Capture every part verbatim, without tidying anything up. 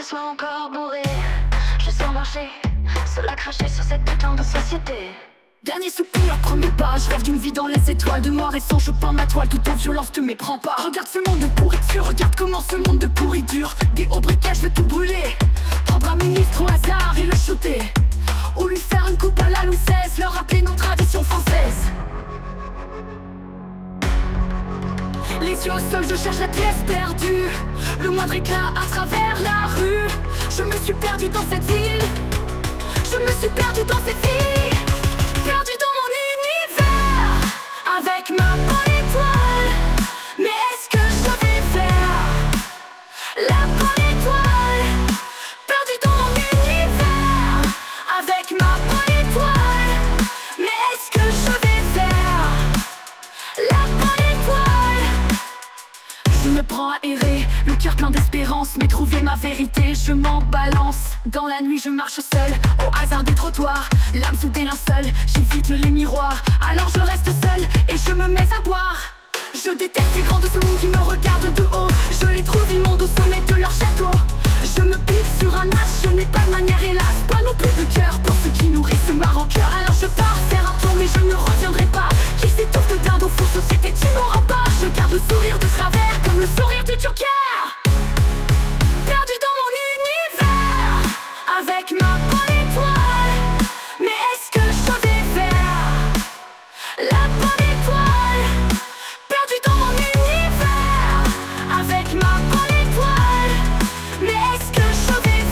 soir encore bourré. Je sors marcher, seul à cracher sur cette putain de société. Dernier soupir, premier pas, je rêve d'une vie dans les étoiles. De mort et sang, je peins ma toile, toute en violence te méprends pas. Regarde ce monde de pourriture, regarde comment ce monde de pourri dure. Des hauts briquets, je vais tout brûler. Prendre un ministre au hasard et le shooter. Ou lui faire une coupe à la loucesse, leur rappeler nos traditions françaises. Les yeux au sol, je cherche la pièce perdue. Le moindre éclat à travers la rue. Je me suis perdu dans cette ville. Je me suis perdu dans cette ville. Perdu dans mon univers, avec ma bonne étoile. Mais est-ce que je vais faire la bonne étoile? Perdu dans mon univers, avec ma bonne étoile. Mais est-ce que je vais faire la bonne étoile? Je me prends à errer, le cœur plein d'espérance. Mais trouver ma vérité, je m'en balance. Dans la nuit je marche seul, au hasard des trottoirs. L'âme sous des linceuls, j'évite les miroirs. Alors je reste seul et je me mets à boire. Je déteste les grands de ce monde qui me regardent de haut. Je les trouve immondes au sommet de leur château. Je me pique sur un as, je n'ai pas de manière hélas. Pas non plus de cœur pour ceux qui nourrissent ma rancœur. Alors je pars faire un tour mais je ne reviendrai pas. Qui s'étouffe de dinde au fond, société tu m'auras pas. Je garde le sourire de travers comme le sourire du Joker. Perdu dans mon univers, avec ma bonne étoile. Mais est-ce que je vais faire la bonne étoile? Perdu dans mon univers, avec ma bonne étoile. Mais est-ce que je vais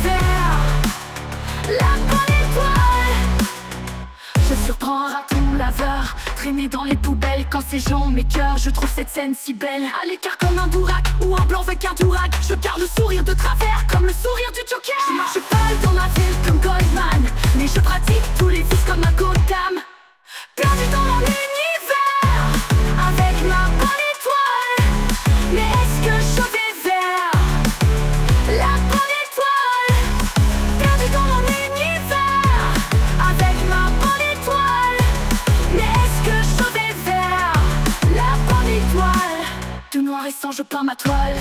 faire la bonne étoile? Je surprends un raton laveur, traîné dans les poubelles. Quand ces gens m'écœurent, je trouve cette scène si belle. À l'écart comme un bourrac, ou un blanc avec un dourac. Je garde le sourire de travers, comme le sourire du Joker. Je marche pas dans ma ville comme Goldman, mais je pratique tous les vices comme un Gotham. Perdu dans mon univers, avec ma bonne étoile. Mais est-ce que je vais vers la bonne étoile? Perdu dans mon univers, avec ma bonne étoile. Mais est-ce que je vais vers la bonne étoile? De noir et sang, je peins ma toile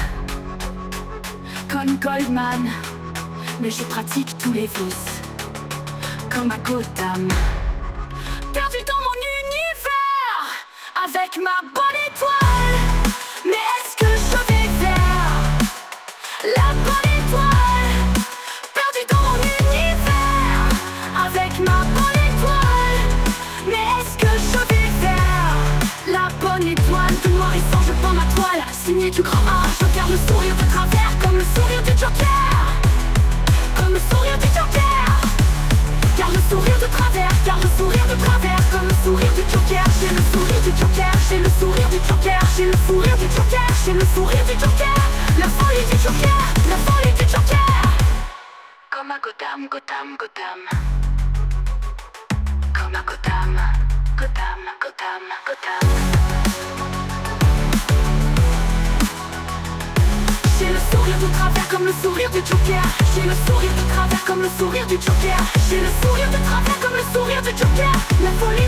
comme Goldman, mais je pratique tous les vices comme à Gotham. Perdu dans mon univers, avec ma bonne étoile. Mais est-ce que je vais vers la bonne étoile? Perdu dans mon univers, avec ma bonne étoile. Mais est-ce que je vais vers la bonne étoile? De noir et sang, je peins ma toile, signé du grand A. Je garde le sourire de travers comme le sourire du Joker. Comme le sourire du Joker. Garde le sourire de travers, garde le sourire de travers. Comme le sourire du Joker, j'ai le sourire du Joker. J'ai le sourire du Joker, j'ai le sourire du Joker. J'ai le sourire du Joker, la folie du Joker, la folie du Joker. Comme à Gotham, Gotham, Gotham. Comme à Gotham, Gotham, Gotham, Gotham. J'ai le sourire de travers comme le sourire du Joker. J'ai le sourire de travers comme le sourire du Joker. J'ai le sourire de travers comme le sourire du Joker. La folie